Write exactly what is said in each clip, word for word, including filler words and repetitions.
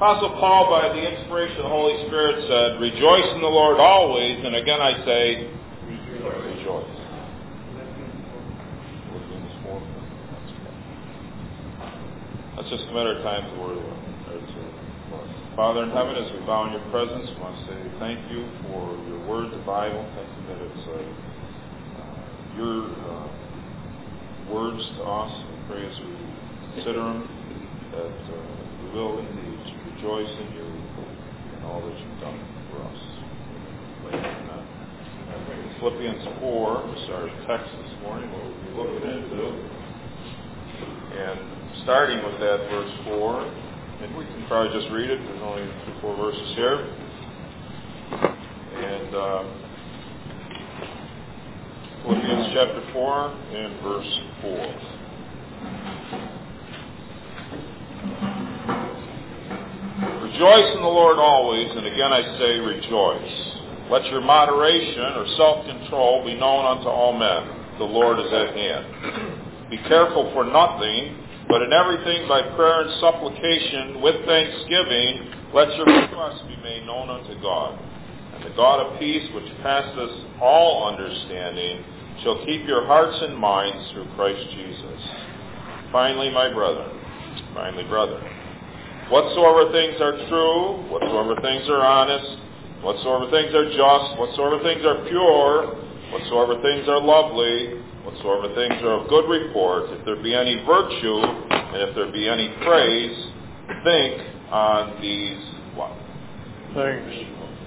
Apostle Paul, by the inspiration of the Holy Spirit, said, "Rejoice in the Lord always," and again I say, rejoice. rejoice. Let's just commit our time to the Word of the Lord. Father in heaven, as we bow in your presence, we want to say thank you for your Word, the Bible. Thank you that it's uh, uh, your uh, words to us. We pray as we consider them that uh, we will indeed rejoice in you and all that you've done for us. Amen. Philippians four is our text this morning. We'll be looking into, and starting with that verse four, and we can probably just read it. There's only four verses here. And uh, Philippians chapter four and verse four. Rejoice in the Lord always, and again I say rejoice. Let your moderation or self-control be known unto all men. The Lord is at hand. Be careful for nothing, but in everything by prayer and supplication with thanksgiving, let your requests be made known unto God. And the God of peace, which passeth all understanding, shall keep your hearts and minds through Christ Jesus. Finally, my brethren, finally, brethren, whatsoever things are true, whatsoever things are honest, whatsoever things are just, whatsoever things are pure, whatsoever things are lovely, whatsoever things are of good report, if there be any virtue, and if there be any praise, think on these what? Things.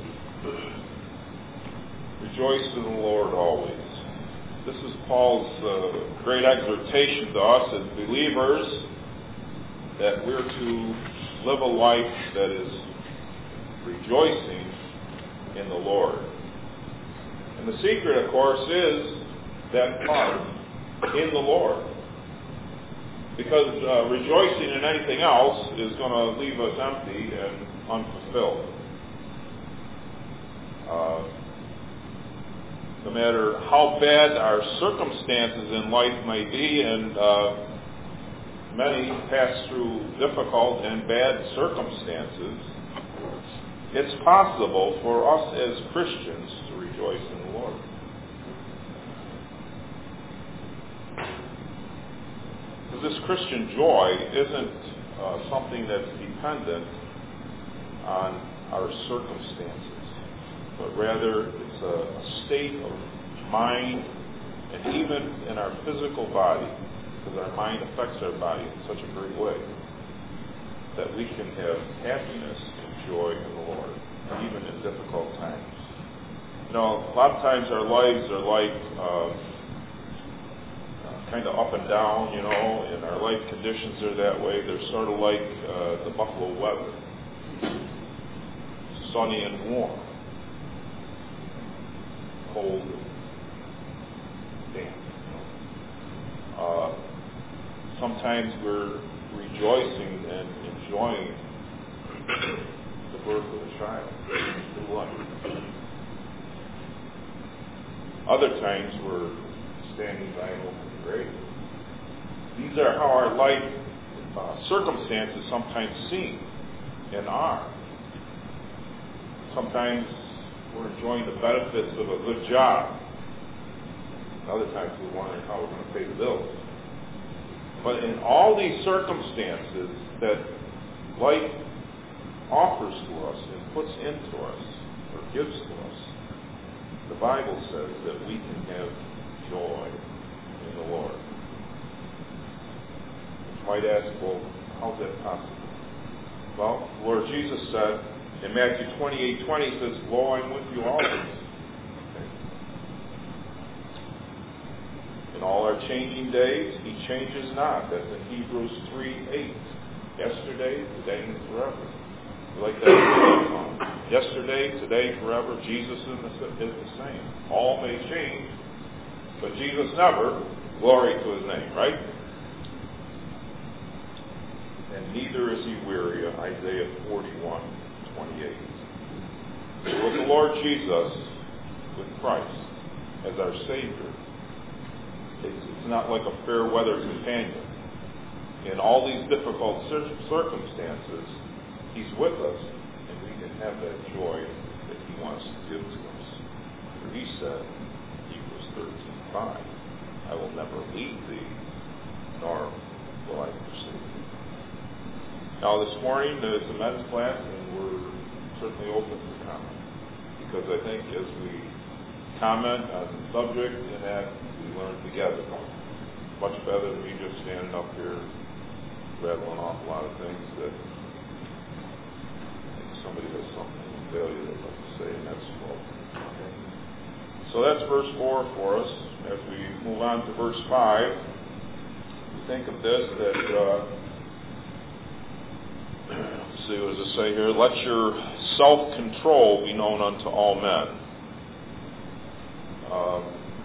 Rejoice in the Lord always. This is Paul's uh, great exhortation to us as believers, that we're to live a life that is rejoicing in the Lord. And the secret, of course, is that part in the Lord. Because uh, rejoicing in anything else is going to leave us empty and unfulfilled. Uh, no matter how bad our circumstances in life may be, and uh, many pass through difficult and bad circumstances, it's possible for us as Christians to rejoice in the Lord. Because this Christian joy isn't uh, something that's dependent on our circumstances, but rather it's a, a state of mind, and even in our physical body, because our mind affects our body in such a great way, that we can have happiness and joy in the Lord, even in difficult times. You know, a lot of times our lives are like uh, uh, kind of up and down, you know, and our life conditions are that way. They're sort of like uh, the Buffalo weather, sunny and warm, cold and damp. Uh, sometimes we're rejoicing and enjoying the birth of a child, new life. Other times we're standing by an open grave. These are how our life uh, circumstances sometimes seem and are. Sometimes we're enjoying the benefits of a good job. Other times we're wondering how we're going to pay the bills. But in all these circumstances that life offers to us and puts into us or gives to us, the Bible says that we can have joy in the Lord. You might ask, well, how's that possible? Well, the Lord Jesus said in Matthew twenty-eight twenty, he says, "Lo, I'm with you always." Okay. In all our changing days, he changes not. That's in Hebrews three eight. Yesterday, today, and forever. You like that? Yesterday, today, forever, Jesus is the, is the same. All may change, but Jesus never. Glory to his name, right? And neither is he weary, Isaiah forty-one twenty-eight. So with the Lord Jesus, with Christ as our Savior, it's, it's not like a fair weather companion. In all these difficult circumstances, He's with us, and we can have that joy that He wants to give to us. For He said, Hebrews thirteen five, I will never leave thee, nor will I forsake thee. Now this morning it's a men's class, and we're certainly open for comment, because I think as we comment on the subject and that, we learn together. Much better than me just standing up here rattling off a lot of things that somebody has something in failure they'd like to say, and that's well. Okay. So that's verse four for us. As we move on to verse five, we think of this that, uh, let's see, what does it say here? Let your self-control be known unto all men. Um,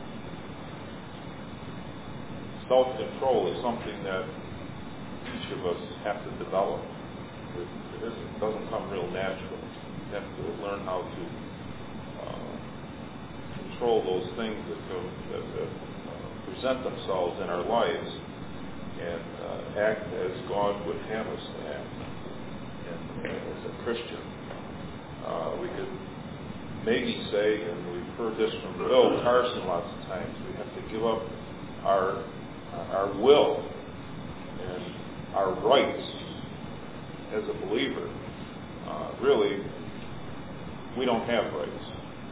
self-control is something that each of us have to develop. It, it doesn't come real natural. You have to learn how to uh, control those things that, go, that, that uh, present themselves in our lives and uh, act as God would have us to act. And uh, as a Christian, uh, we could maybe say, and we've heard this from Bill Carson lots of times, we have to give up our our will and our rights as a believer. Uh, really, we don't have rights.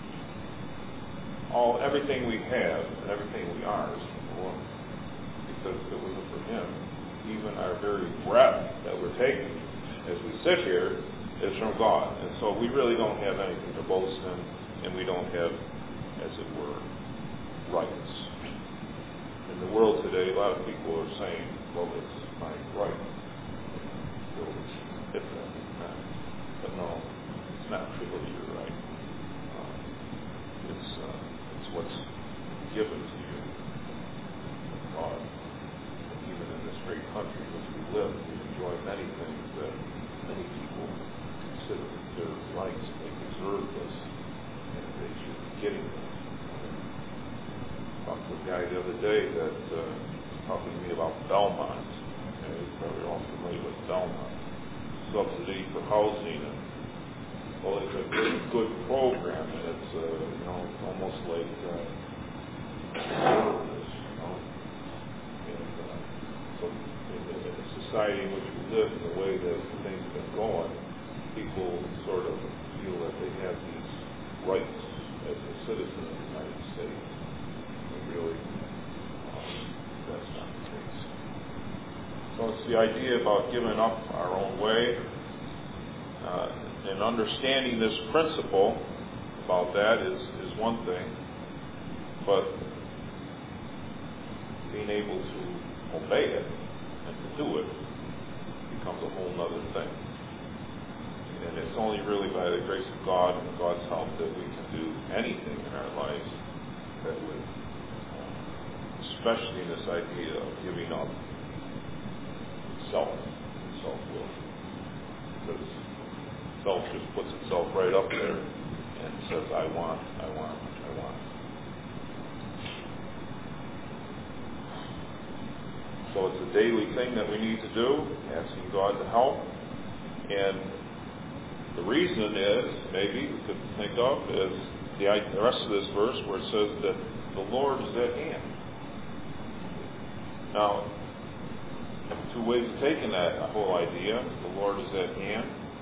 All everything we have and everything we are is from the Lord, because if it wasn't for Him, even our very breath that we're taking as we sit here is from God. And so we really don't have anything to boast in, and we don't have, as it were, rights. In the world today, a lot of people are saying, well, it's my right. Well, it's that. But no, it's not really your right. Uh, it's, uh, it's what's given to you from God. And even in this great country in which we live, we enjoy many things that many people consider their rights. They deserve this, and they should be getting this. I talked to a guy the other day that uh, was talking to me about Belmont. And he's probably all familiar with Belmont. Subsidy for housing, and well, it's a good, good program, and it's uh, you know it's almost like uh, service, you know. And uh, so, in, in the society in which we live, and the way that things have been going, people sort of feel that they have these rights as a citizen of the United States. Really, um, that's not the case. So it's the idea about giving up our own way uh, and understanding this principle about that is, is one thing, but being able to obey it and to do it becomes a whole other thing. And it's only really by the grace of God and God's help that we can do anything in our lives that would, especially this idea of giving up self, self-will. Because self just puts itself right up there and says, I want, I want, I want. So it's a daily thing that we need to do, asking God to help. And the reason is, maybe we could think of, is the, the rest of this verse where it says that the Lord is at hand. Now, two ways of taking that whole idea. The Lord is at hand.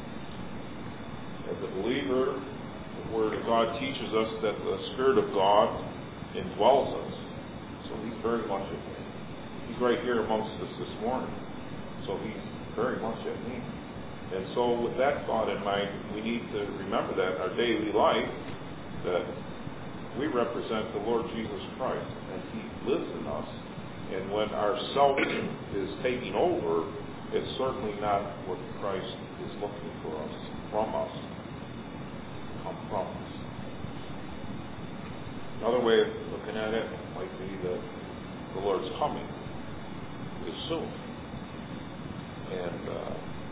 As a believer, the Word of God teaches us that the Spirit of God indwells us. So He's very much at hand. He's right here amongst us this morning. So He's very much at hand. And so with that thought in mind, we need to remember that in our daily life, that we represent the Lord Jesus Christ, and He lives in us. And when our self is taking over, it's certainly not what Christ is looking for us, from us, come from us. Another way of looking at it might be that the Lord's coming is soon. And uh,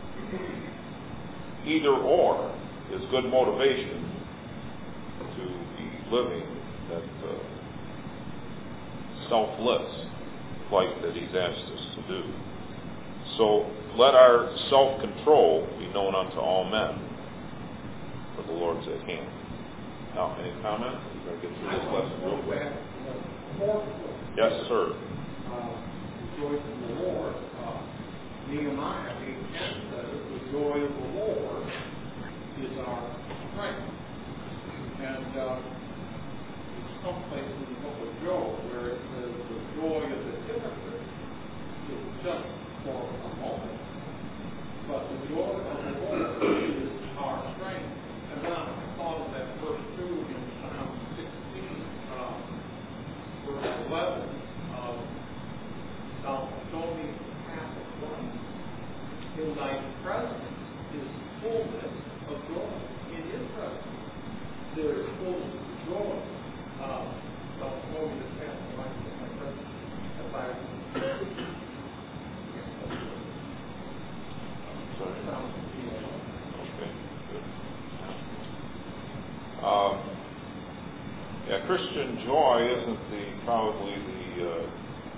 either or is good motivation to be living that uh, selfless life that He's asked us to do. So let our self-control be known unto all men, for the Lord's at hand. Now, any comments? We're going to get through this lesson real quick. Yes, sir. Uh, rejoice in the Lord. Uh, Nehemiah eight ten says, the joy of the Lord is our strength. And uh, some places in the book of Job where it says the joy of the hypocrite is just for a moment. But the joy of the Lord is our strength. And then I thought of that verse two in Psalm sixteen, uh, verse eleven, of Thou show me the path of life. In thy presence is fullness of joy. In his presence there is fullness of joy. Uh, thou show me the path of life in my presence. As I Sorry. Psalm sixteen. Okay, good. Um, yeah, Christian joy isn't the probably the uh,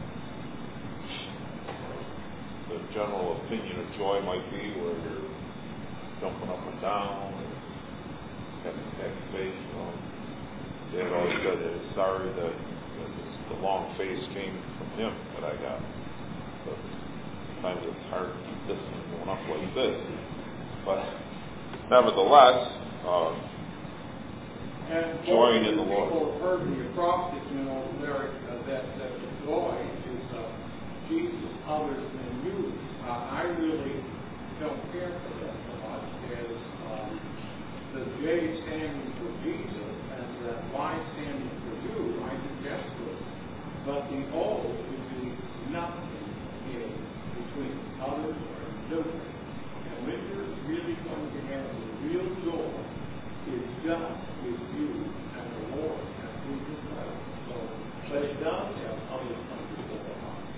the general opinion of joy might be where you're jumping up and down, or having a happy face. You know, Dad always said that it's sorry that, that the long face came from him that I got. But sometimes it's hard to keep this one going up like this. But nevertheless, uh, And joying in the Lord. People have heard the acrostic, you know, lyric uh, that, that the joy is uh, Jesus, others, than you. Uh, I really don't care for that so much as um, the J standing for Jesus and the Y standing for you. I do guess good. But the O would be nothing in between others or you. And when you're really going to have the real joy, it's just with you and the Lord and through His life. So, but it does have other things before the hearts.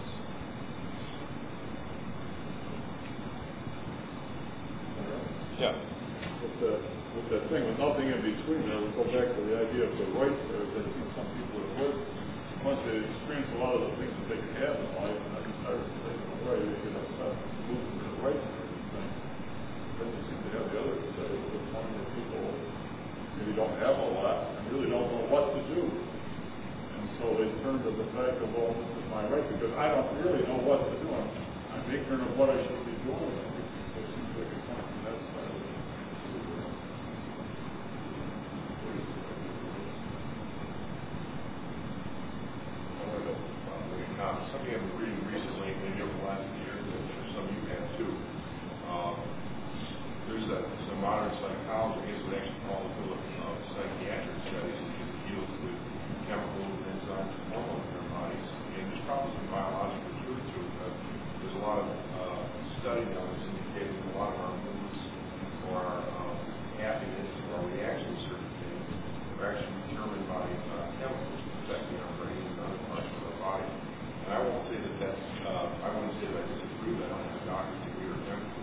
Yeah. With, the, with that thing with nothing in between there, we go back to the idea of the right there that I think some people have heard. Once they experience a lot of the things that they can have in life, and then start to say, right, they get upset, moving to the right and everything. Then they seem to have the other side of the point where people maybe don't have a lot and really don't know what to do. And so they turn to the fact of, well, this is my right because I don't really know what to do. I'm, I'm ignorant of what I should be doing. I think there seems like a point from that side of it. Some of you have been reading recently, maybe over the last year, and some of you have too. Um, there's a, some modern psychology, I guess what actually called the field of uh, psychiatric studies, that deals with chemicals and enzymes and hormones in our bodies. And there's probably some biological truth to it, but there's a lot of uh, study now that's indicating a lot of our moods or our um, happiness or our reaction to certain things are actually determined by uh, chemicals affecting our brain and other parts of our body. And I won't say that that's, uh, I wouldn't say that I disagree with that. I don't have a doctor's degree or chemical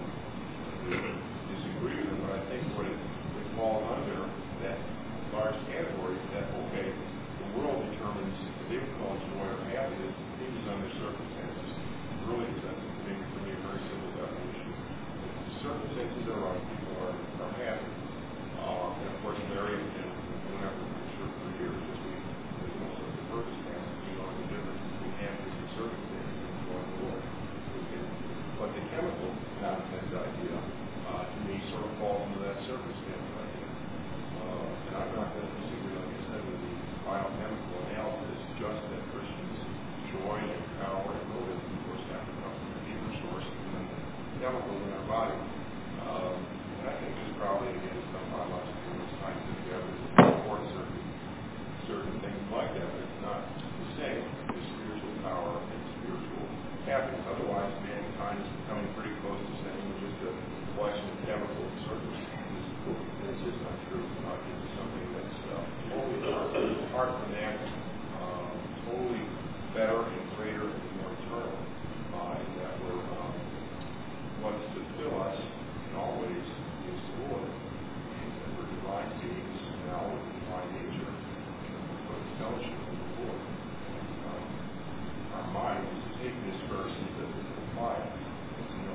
disagree with it, but I think what it, it falls under that large category is that, okay, the world determines what they would call joy or happiness changes under circumstances. Really, that's maybe for me a very simple definition. If the circumstances are right, people are, are happy. Uh, and of course, Mary and whenever I'm sure for years, as we, as most of the circumstances, you know the difference between happiness and circumstances and joy in the Lord. But the chemical nonsense idea, Uh, to me, sort of falls into that circumstance right here. Uh, and I'm not going to disagree, like I said, with the biochemical analysis, just that Christians' joy and power and motive, of course, have to come from a deeper source than the chemicals in our body. Um, and I think there's probably, again, some biological and scientific evidence to support certain, certain things like that, but it's not the same as spiritual power and spiritual happiness. Otherwise, mankind is becoming pretty close to saying we're just a collection of chemical circumstances. It's just not true. Uh, it's something that's uh, totally apart, apart from that, um, totally better and greater and more eternal. Uh, and that we're, um, what's to fill us in all ways is the Lord. And that we're divine beings now with divine nature, and we're in fellowship with the Lord. And, um, our mind is to take this verse and to apply it. It's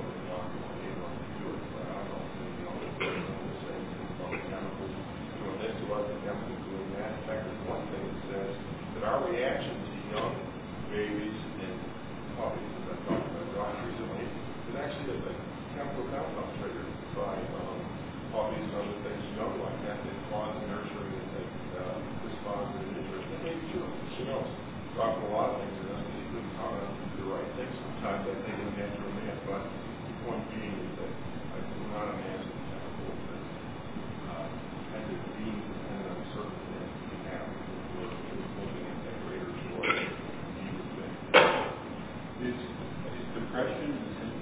see that the chemical compounds triggered by um, all these other things, you know, like that, that cause nurturing and that uh, respond to the nutrition. It may be true. Who knows? Talk about a lot of things, and that's you couldn't count on the right things sometimes. I think in the natural man, but the point being is that I do not imagine chemicals that uh, end up being dependent on certain things we have. We're looking at that greater joy deeper thing. Is, is depression a sin?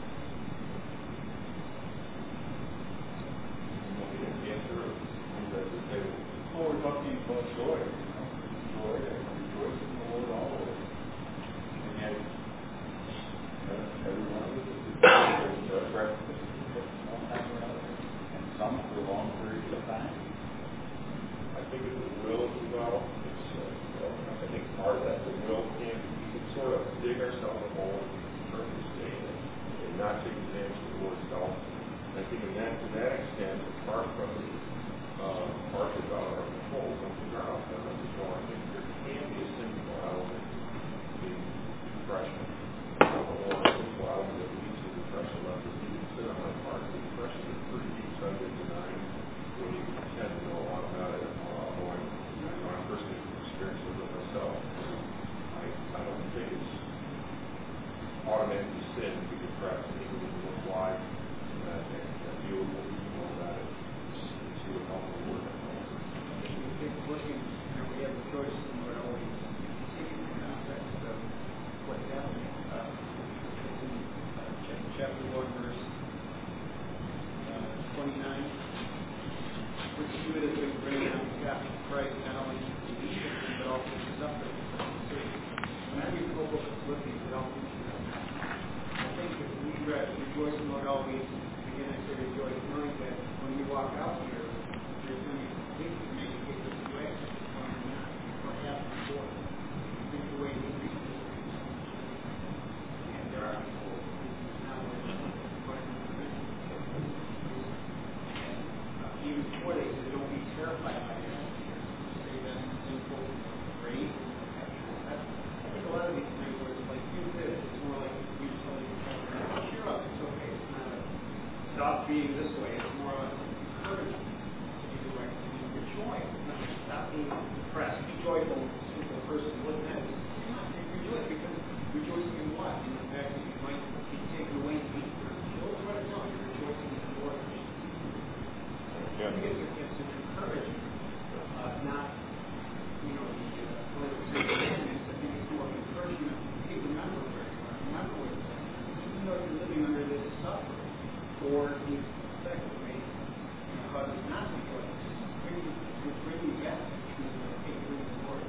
Looking at cancer, that's the table. Oh, we're talking about joy. You know? Joy and rejoice in the Lord always. And yet, uh, every one of us is depressed one time or another, and some for long periods of time. I think if the will is developed, it's, uh, well, I think part of that, the will can, we can sort of dig ourselves a hole in terms of staying and, and not take advantage of the Lord's help. And I think in that, to that extent, apart from the uh, partially out of our control, some things are out of our control. I think there can be a sinful element in depression, or a sinful element that leads to depression levels. You can sit on my part. The depression is a pretty deep subject, and I don't even pretend to know a lot about it, although I'm, you know, I'm personally experiencing it myself. I, I don't think it's automatically sin to be depressed. I think we need to look wide and, uh, and uh, deal with what we know about it and see what helps the Lord help us. We think looking, you know, we have a choice in what always taking the context of what's happening. Uh, it's in uh, chapter one, verse uh, twenty-nine. Which good has been bringing on behalf of Christ, not only to each of them, but also to suffering. When I read the whole book of Philippians, it all teaches us. I think if we read rejoice in the Lord always, again I say rejoice, knowing that when we walk out here, there's going to be things that make it get this way, or not, or have before. Think the way we read this. And there are people who not only but even before they say, don't be terrified by it. Say that simple, afraid, I think a lot of these things where it's like, do this, it's more like you just tell you, cheer up, it's okay, it's not a stop being this way, it's more of an encouragement to be the right thing. Your joy, stop being depressed, be joyful, simple person, what that is. Come on, rejoice, because rejoicing in what? In the fact that you might be taken away and be killed, what it's not, you're rejoicing in the Lord. Yeah. I think it's, it's an encouragement, uh, not, you know, the uh, political commandments. I think it's more of an encouragement. Hey, remember where you are. Remember what it's like. Even though you're living under this suffering, or these effects that may, you know, cause us not to joy, bring you, will bring you back to the hey, bring the Lord.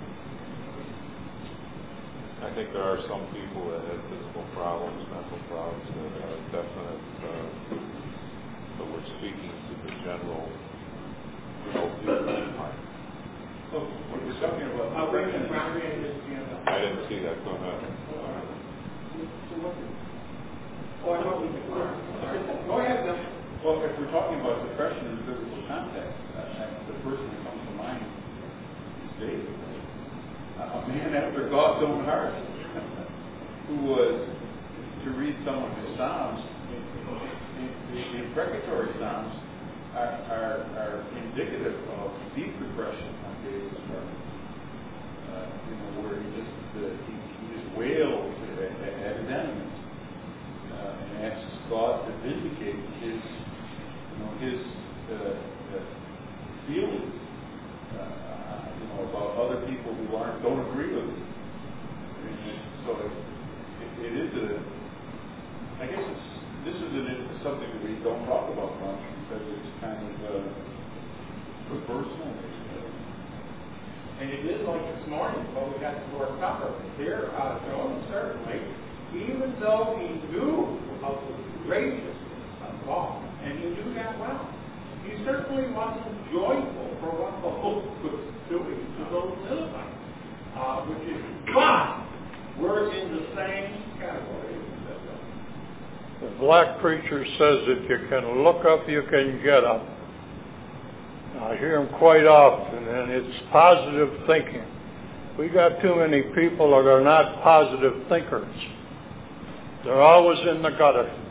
I think there are some people that have physical problems, mental problems that are definite, uh, but we're speaking to the general healthy mind. Oh, we're talking about Uh, Rick and Brown and his piano. I didn't see that. Go ahead. So what? Oh, I thought we could. Sorry. Go ahead, Bill. Well, if we're talking about depression in biblical context, uh, the person that comes to mind is David, a man after God's own heart, who was, to read some of his psalms, the imprecatory psalms are, are, are indicative of deep depression on David's part. Uh, you know, where he just uh, he, he just wails at, at his enemies uh, and asks God to vindicate his, you know, his uh, uh, feelings, uh, you know, about other people who aren't don't agree with him. And so it, it, it is a, I guess it's this is an, something that we don't talk about much because it's kind of uh, personal. And it is like this morning, but we got the Lord's Supper. Here, uh, Jonah certainly, even though he knew of the graciousness of God, and he knew that well, he certainly wasn't joyful for what the Lord was doing to those Ninevites, uh, which is, but we're in the same category. The black preacher says if you can look up, you can get up. I hear him quite often, and it's positive thinking. We got too many people that are not positive thinkers. They're always in the gutter.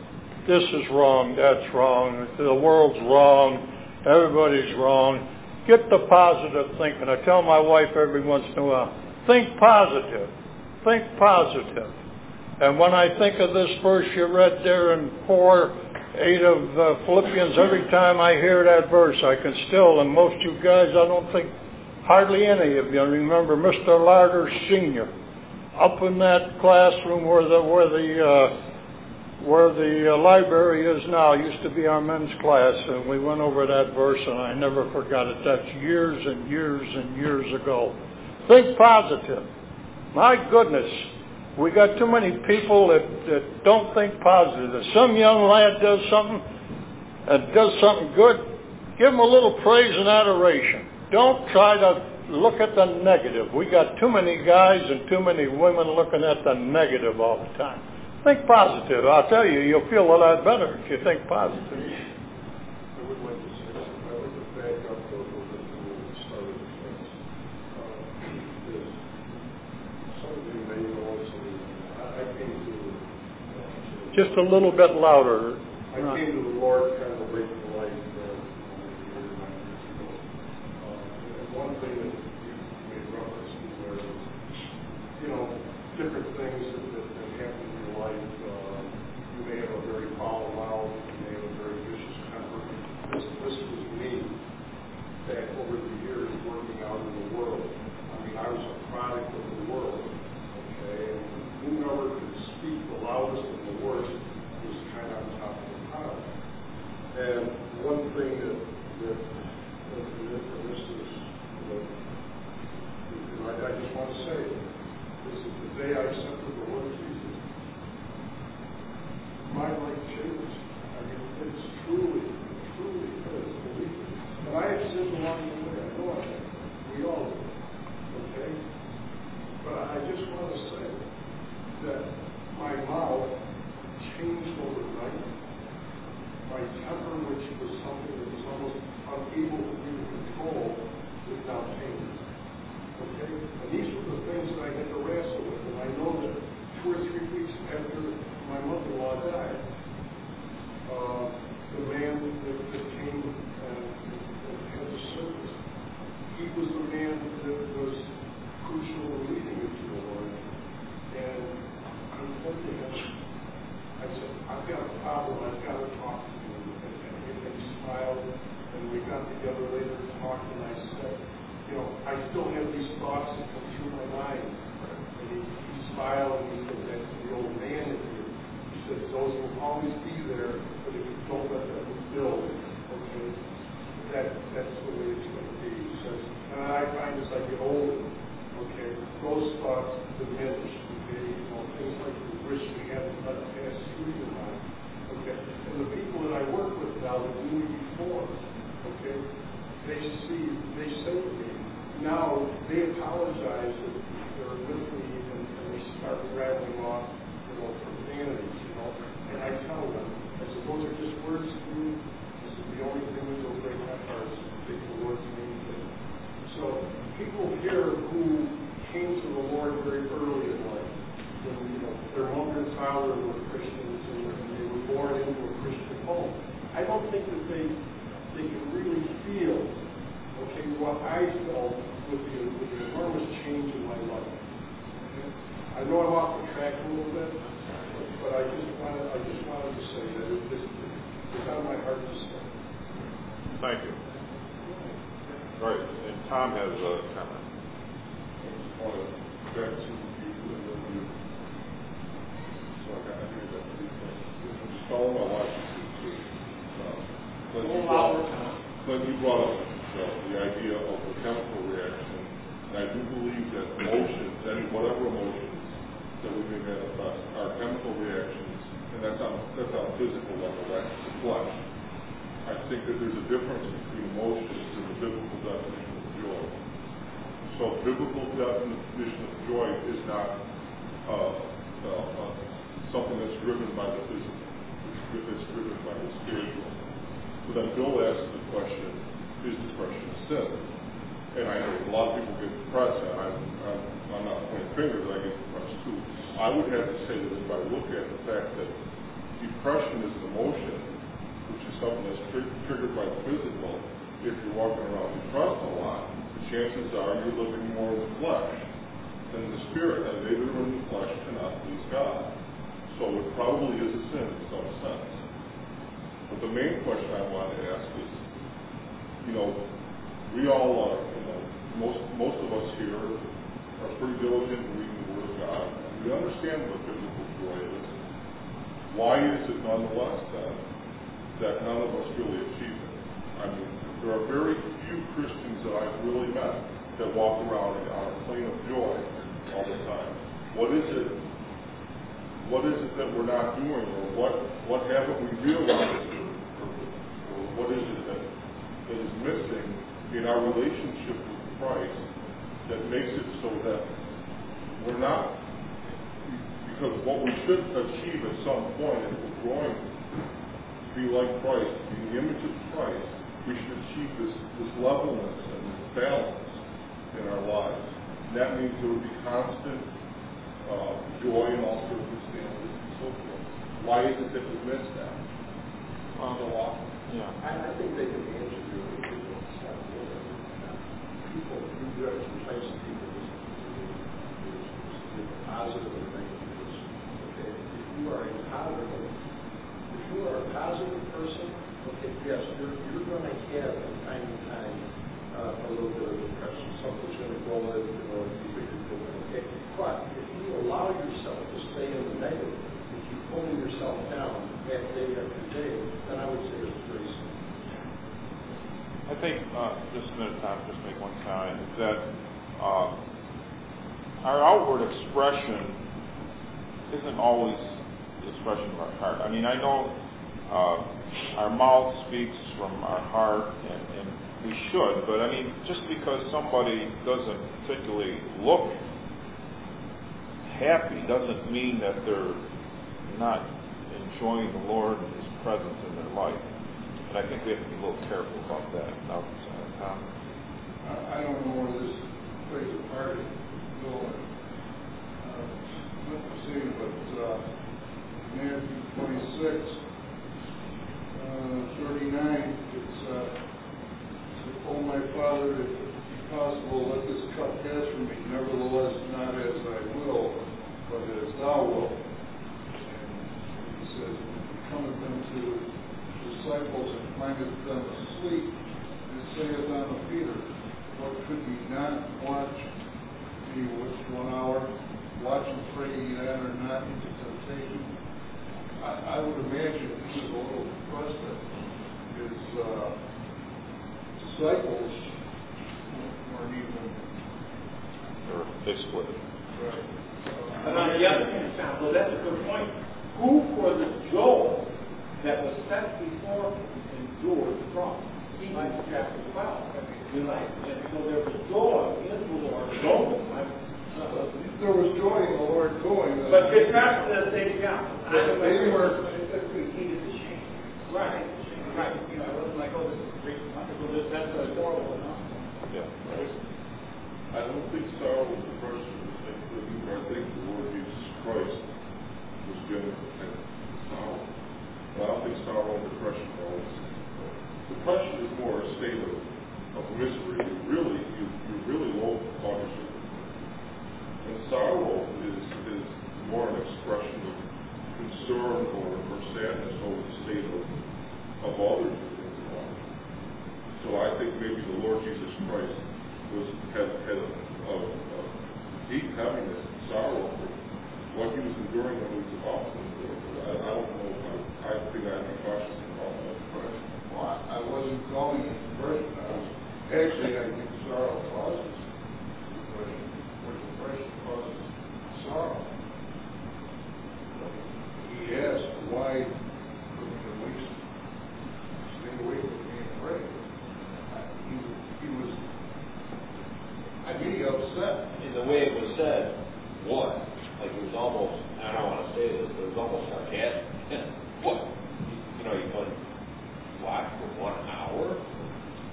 this is wrong, that's wrong, the world's wrong, everybody's wrong. Get the positive thinking. I tell my wife every once in a while, think positive, think positive. And when I think of this verse you read there in four, eight of uh, Philippians, every time I hear that verse, I can still, and most of you guys, I don't think hardly any of you remember Mister Larder Senior up in that classroom where the where the uh, where the uh, library is now. Used to be our men's class, and we went over that verse, and I never forgot it. That's years and years and years ago. Think positive. My goodness. We got too many people that, that don't think positive. If some young lad does something and does something good, give him a little praise and adoration. Don't try to look at the negative. We got too many guys and too many women looking at the negative all the time. Think positive. I'll tell you, you'll feel a lot better if you think positive. I would like to say something. I like to back up a little bit to the start of the things. Uh, is some of you may know it's I came to, uh, just a little bit louder. I came to the Lord kind of late in life, uh, eight or nine years ago. Uh, and one thing that you made reference to there was, you know, different things that, that, that happen in your life. Uh, you may have a very foul mouth, you may have a very vicious temper. This, this was me back over the years working out in the world. I mean, I was a product of the world. Okay, and whomever could speak the loudest and the worst was kind of on top of the pile. And one thing that, that, that and this is, you know, I, I just want to say, this is the day I accepted the Lord Jesus. My life changed. I mean, it's truly, truly is. Believe it. And I have sinned along the way. I know I have. We all do. Okay? But I just want to say that my mouth changed overnight. My temper, which was something that was almost unable for me to control, is now changed. Okay? And these were the things that I had to wrestle with. And I know that two or three weeks after my mother-in-law died, uh, the man that, that came and, and had the service, he was the man that was crucial in leading me to the Lord. And I said to him, I said, I've got a problem, I've got to talk to you. And, and, and he smiled, and we got together later and talked, and I said, you know, I still have these thoughts that come through my mind. And he, he smiled, and he said, that's the old man in you. He said, those will always be there, but if you don't let them build, okay, that, that's the way it's going to be. He says, and I find as I get older, okay, those thoughts diminish, okay, you know, things like you wish we hadn't let pass through your mind, okay. And the people that I work with now that knew me before, okay, they see, they say to me, now they apologize that they're with me and, and they start rattling off, you know, profanities, you know, and I tell them, I said, those are just words to me. This is the only thing that will break my heart is to take the Lord's name. So people here who came to the Lord very early in life, when, you know, their mother and father were Christians and, and they were born into a Christian home, I don't think that they they can really feel, okay, what I felt with the, with the enormous change in my life. Okay? I know I'm off the track a little bit, but I just wanted I just wanted to say that it was it's on my heart to say. Thank you. All right, and Tom has a comment. I just want to back to people in the room. So I got to hear that three things. Install my life to Clint, you brought, Clint, you brought up uh, the idea of the chemical reaction, and I do believe that emotions, any whatever emotions that we may manifest, are chemical reactions, and that's on that's on a physical level, that's the flesh. I think that there's a difference between emotions and the biblical definition of joy. So biblical definition of joy is not uh, uh, uh, something that's driven by the physical. It's driven by the spiritual. So then Bill asked the question, is depression a sin? And I know a lot of people get depressed, and I'm, I'm, I'm not pointing fingers, I get depressed too. I would have to say that if I look at the fact that depression is an emotion, which is something that's tr- triggered by the physical. If you're walking around depressed a lot, the chances are you're living more in the flesh than the spirit, and they that are in the flesh cannot please God. So it probably is a sin in some sense. But the main question I want to ask is, you know, we all are, you know, most most of us here are pretty diligent in reading the Word of God. And we understand what biblical joy is. Why is it nonetheless then that none of us really achieve it? I mean, there are very few Christians that I've really met that walk around on a plane of joy all the time. What is it? What is it that we're not doing, or what what haven't we realized, or, or what is it that that is missing in our relationship with Christ that makes it so that we're not, because what we should achieve at some point if we're growing to be like Christ, to be the image of Christ, we should achieve this, this levelness and this balance in our lives. And that means there will be constant uh, joy in all circumstances and so forth. Why is it that we miss that? Um, so often? Yeah. I, I think they can answer your individual stuff. People, you judge the types of people. There's positive and negative. Okay, if you are a positive, if you are a positive person, okay, yes, you're, you're going to have from time to time uh, a little bit of depression. Something's going to go in, you know, you think you're doing okay. But if you allow yourself to stay in the negative, if you pull yourself down day after day, then I would say it's pretty simple. I think, uh, just a minute, Tom, just make one comment, is that uh, our outward expression isn't always the expression of our heart. I mean, I know uh, our mouth speaks from our heart, and, and we should, but I mean, just because somebody doesn't particularly look happy doesn't mean that they're not enjoying the Lord and His presence in their life. And I think we have to be a little careful about that. Now, Tom? I don't know where this plays a part in going. Uh, not to say, but uh, Matthew twenty-six, uh, thirty-nine, it's, uh, oh my Father, if possible, let this cup pass from me. Nevertheless, not as I will, but as Thou wilt. And He says, cometh unto disciples and findeth them asleep, and saith unto Peter, what could ye not watch me with one hour? Watch and pray ye enter not into temptation. I, I would imagine he was a little depressed that his uh, disciples weren't even. Or they split. Right. And on the other hand, well, that's a good point. Who for the joy that was set before him endured the cross? Hebrews chapter twelve. You know, and so there was joy in the Lord going. There was joy in the Lord going. But it's not the same God. They were. Right. Right. You know, it wasn't like, oh, this is great, wonderful. This, that's a horrible enough. Yeah. Right. I don't think sorrow was the person who was thinking, I think the Lord Jesus Christ was genuine and sorrow. But I don't think sorrow and depression are always. Depression is more a state of, of misery. You really, you, you really low upon yourself. And sorrow is, is more an expression of concern or, or sadness over the state of, of others in life. So I think maybe the Lord Jesus Christ was had, had a, a, a deep heaviness and sorrow for what he was enduring when he was about to endure. I, I don't know. I, I think I'd be cautious about that depression. Well, I, I wasn't calling it depression. I was actually I think sorrow causes depression, or depression causes sorrow. He asked why couldn't at least stay away from me and pray. He, he was I'd be upset. In the way it was said, what? Like it was almost, I don't want to say this, but it was almost sarcastic. What? You know, you put watch for one hour?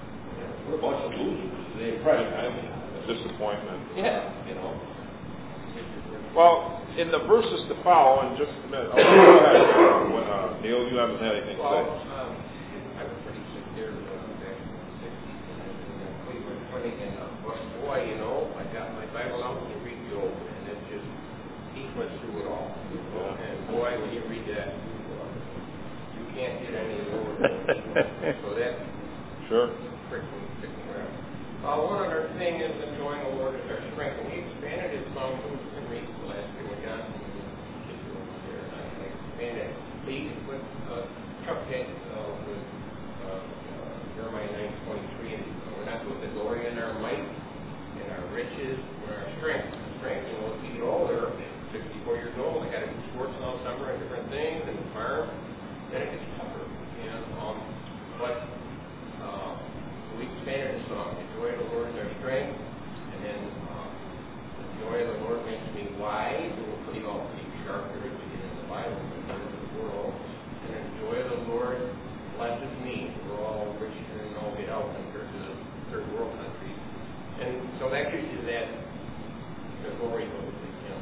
We're a bunch of losers. The impression I mean. Disappointment. Yeah, you know. Well, in the verses to follow, in just a minute. Oh, go ahead, uh, when, uh, Neil, you haven't had anything to well, say. Um, I was pretty sick there uh, back in the sixties in Cleveland Clinic, and uh, but boy, you know, I got my Bible out and you read Job, and it just, he went through it all. Yeah. And boy, when you read that, you can't get any lower than that. So that Sure. freaking sticking around. Uh, one other thing is enjoying the Lord as our strength. And we expanded his song in Reese last year when John kids were over there, and I expanded it. He with uh, Chuck Head uh, with uh, uh, Jeremiah nine twenty-three, and we're not with the glory in our might and our riches, but our strength. Strength, you know, as we get older, sixty-four years old, I got to do sports all summer and different things and farm. Then it gets tougher, you know. Um, but uh, we expanded the song. The joy of the Lord is our strength, and then uh, the joy of the Lord makes me wise. And we'll put all keep sharper as we get in the Bible and in the world. And then the joy of the Lord blesses me. We're all rich and all get out compared to the third world countries. And so that gives you that the glory goes to him.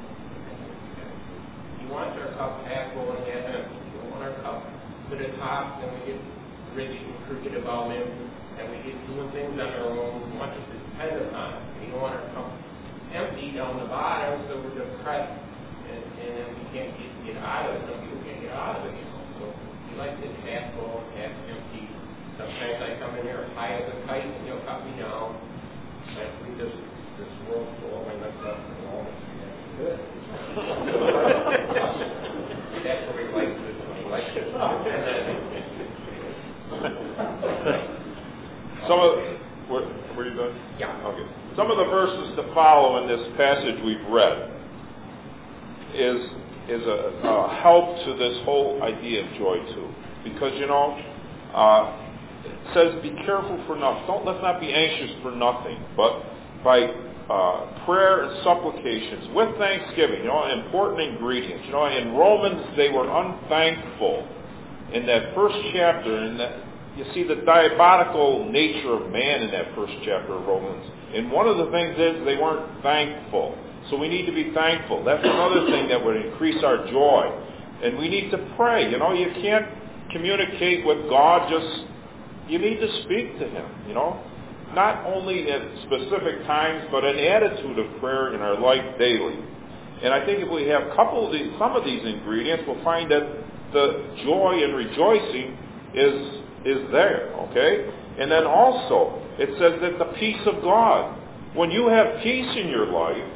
He wants our cup half full and half empty. We don't want our cup to the top, and we get rich and crooked about him, and we get doing things on our own, much as to depend upon him. We don't want our cup empty down the bottom, so we're depressed, and, and then we can't get, get out of it. Some people can't get out of it, you know. So he likes it half full and half empty. Sometimes I come in here as high as a kite, and he'll cut me down. I think this this world's full of my nuts up and all this. Good. That's what we like this one. We like this one. Some of, were, were you done? Yeah. Okay. Some of the verses to follow in this passage we've read is is a, a help to this whole idea of joy too, because you know uh, it says, "Be careful for nothing. Don't let's not be anxious for nothing, but by uh, prayer and supplications with thanksgiving." You know, important ingredients. You know, in Romans they were unthankful in that first chapter, and that. You see the diabolical nature of man in that first chapter of Romans. And one of the things is they weren't thankful. So we need to be thankful. That's another thing that would increase our joy. And we need to pray. You know, you can't communicate with God just, you need to speak to him, you know. Not only at specific times, but an attitude of prayer in our life daily. And I think if we have a couple of these, some of these ingredients, we'll find that the joy and rejoicing is is there, okay? And then also, it says that the peace of God. When you have peace in your life,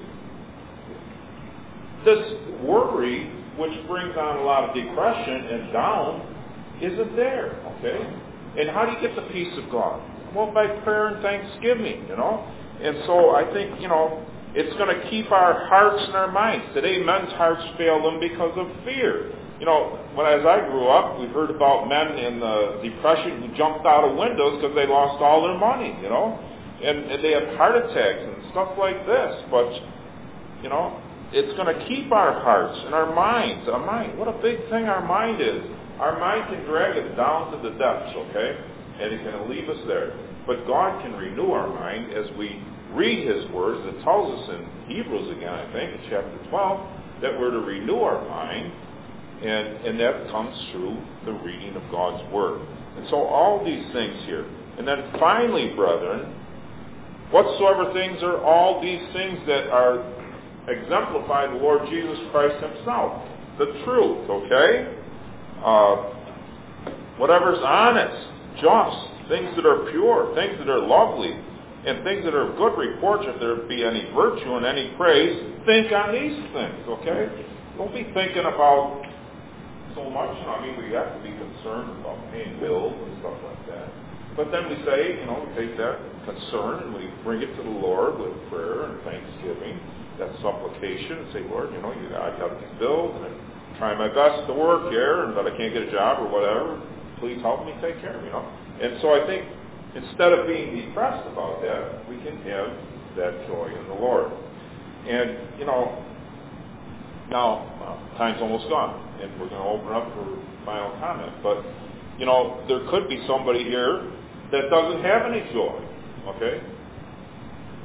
this worry, which brings on a lot of depression and down, isn't there, okay? And how do you get the peace of God? Well, by prayer and thanksgiving, you know? And so I think, you know, it's going to keep our hearts and our minds. Today, men's hearts fail them because of fear. You know, when as I grew up, we heard about men in the Depression who jumped out of windows because they lost all their money, you know, and, and they had heart attacks and stuff like this. But, you know, it's going to keep our hearts and our minds. Our mind, what a big thing our mind is. Our mind can drag us down to the depths, okay, and it can leave us there. But God can renew our mind as we read his words. It tells us in Hebrews again, I think, in chapter twelve, that we're to renew our mind. And, and that comes through the reading of God's Word. And so all these things here. And then finally, brethren, whatsoever things are all these things that are exemplified the Lord Jesus Christ himself. The truth, okay? Uh, whatever's honest, just, things that are pure, things that are lovely, and things that are of good report, if there be any virtue and any praise, think on these things, okay? Don't be thinking about so much. I mean, we have to be concerned about paying bills and stuff like that. But then we say, you know, we take that concern and we bring it to the Lord with prayer and thanksgiving, that supplication, and say, Lord, you know, you, I got these bills, and I'm trying my best to work here, and but I can't get a job or whatever. Please help me take care of me, you know. And so I think instead of being depressed about that, we can have that joy in the Lord. And, you know, now, well, time's almost gone. And we're going to open up for final comment. But, you know, there could be somebody here that doesn't have any joy, okay?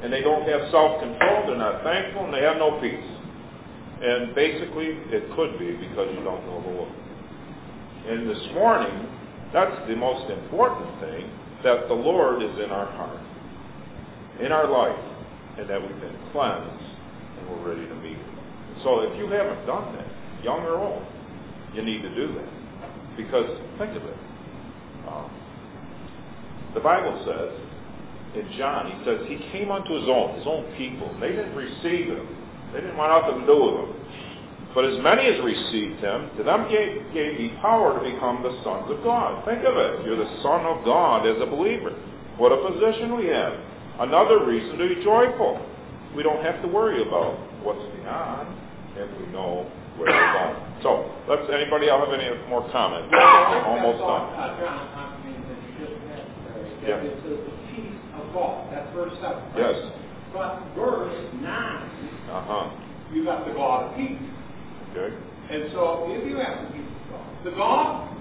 and they don't have self-control, they're not thankful, and they have no peace. And basically, it could be because you don't know the Lord. And this morning, that's the most important thing, that the Lord is in our heart, in our life, and that we've been cleansed, and we're ready to meet Him. So if you haven't done that, young or old, you need to do that. Because, think of it. Um, the Bible says, in John, he says, He came unto His own, His own people. They didn't receive Him. They didn't want nothing to do with Him. But as many as received Him, to them gave, gave He power to become the sons of God. Think of it. You're the son of God as a believer. What a position we have. Another reason to be joyful. We don't have to worry about what's beyond if we know where we're going. So, let's, anybody else have any more comments? Almost done. Uh, John, I mean, that you just had, uh, Yeah. It says the peace of God. That's verse seven. Right? Yes. But verse nine, Uh-huh. you got the God of peace. Okay. And so, if you have the peace of God, the God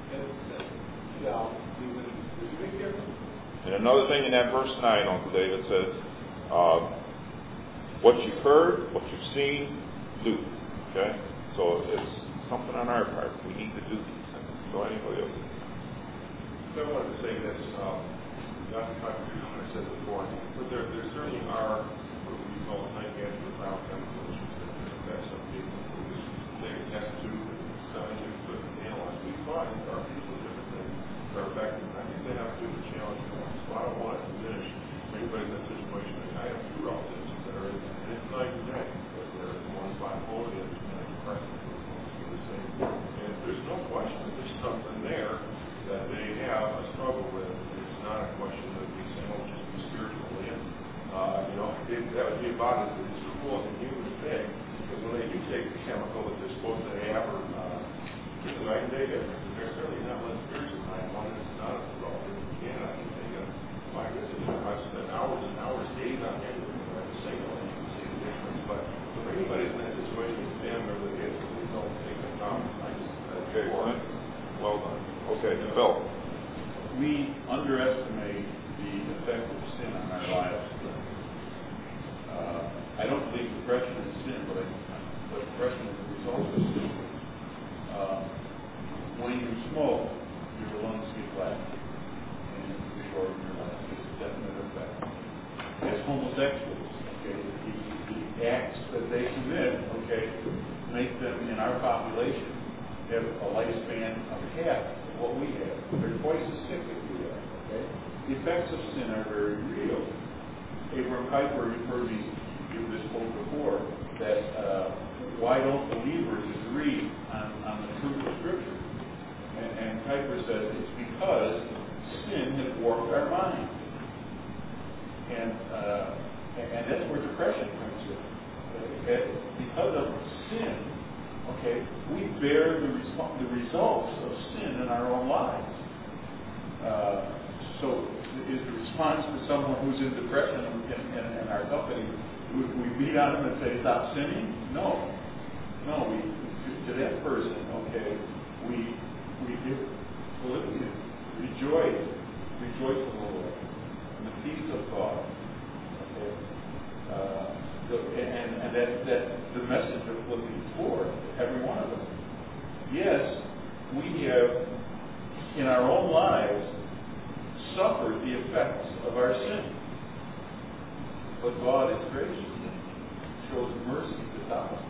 shall be with you. There's a big difference. And another thing in that verse nine, Uncle David says, uh, what you've heard, what you've seen, do. Okay? So it's something on our part. We need to do these things. So anybody else? So I wanted to say this, um, not to contradict what I said before, but there, there certainly are what we call psychiatric trial chemical issues that affect some people. They attest to studying and put analyze. We find there are people with different things that are affecting. I think they have to do the challenge points. So I don't want to diminish anybody in that situation. I have two relatives that are in, and it's night and day. They're one's bipolar, the other's manic depressive. The same. And there's no question that there's something there that they have a struggle with. It's not a question that we say, oh, just be spiritual in. Uh, you know, it, that would be about as cool as a human thing. Because when they do take the chemical that they're supposed to have, or uh, it's a night and day difference. They're certainly not less spiritual than I am. One is not a result. Again, I can think of, my goodness, I've spent hours and hours, days on him. I'm the same one. You can see the difference. But if anybody's in that situation, it's them or the kids. Please don't take them down. I just, Okay, well, well done. Okay, Bill. We underestimate the effect of sin on our lives. Uh, I don't believe depression is sin, but, I, but depression is a result of sin. Uh, when you smoke, your lungs get black, and you shorten your life. It's a definite effect. As homosexuals, okay, the, the acts that they commit, okay, make them in our population have a lifespan of half of what we have. They're twice as sick as we are, okay? The effects of sin are very real. Abraham Kuyper, you've heard me give this quote before, that uh, why don't believers agree on, on the truth of Scripture? And, and Kuyper says it's because sin has warped our mind. And, uh, and, and that's where depression comes in. Uh, because of sin, okay, we bear the, resp- the results of sin in our own lives. Uh, so is the response to someone who's in depression in, in, in our company, we, we beat on them and say, stop sinning? No. No, we, to, to that person, okay, we, we give Philippians, rejoice, rejoice in the Lord, in the peace of God. Okay? Uh, The, and and that, that the message of Philippians four, every one of us. Yes, we have, in our own lives, suffered the effects of our sin. But God is gracious and shows mercy to thousands.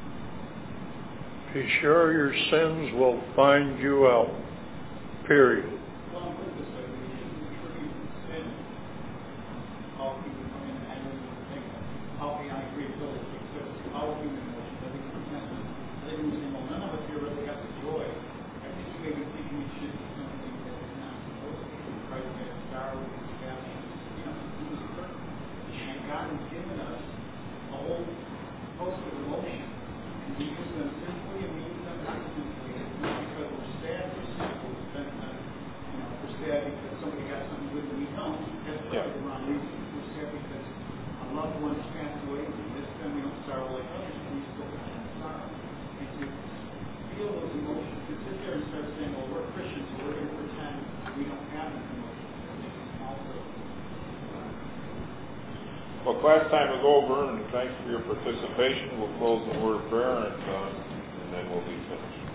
Be sure your sins will find you out. Period. Well, I'm with this, but we should treat sin. How people come in and handle the thing. How we, I agree, so it's our human emotions. I think sometimes I think we say, well, none of us here really got the joy. I think you may be thinking we should do something that is not supposed to be. Christ made a star with his family. You know, he was perfect. And God has given us a whole host of emotions. And we use them simply and we use them not simply. It's not because we're sad or simple. It's been, uh, you know, we're sad because somebody got something good and we don't. That's probably the wrong reason. We're sad because a loved one has passed away. And this time we don't sorrow like others. We still have sorrow. And to feel those emotions, to sit there and start saying, well, we're Christians, so we're going to pretend we don't have these emotions. I think it's also uh, Well, class time is over, and thanks for your participation. We'll close the word of prayer, and, uh, and then we'll be finished.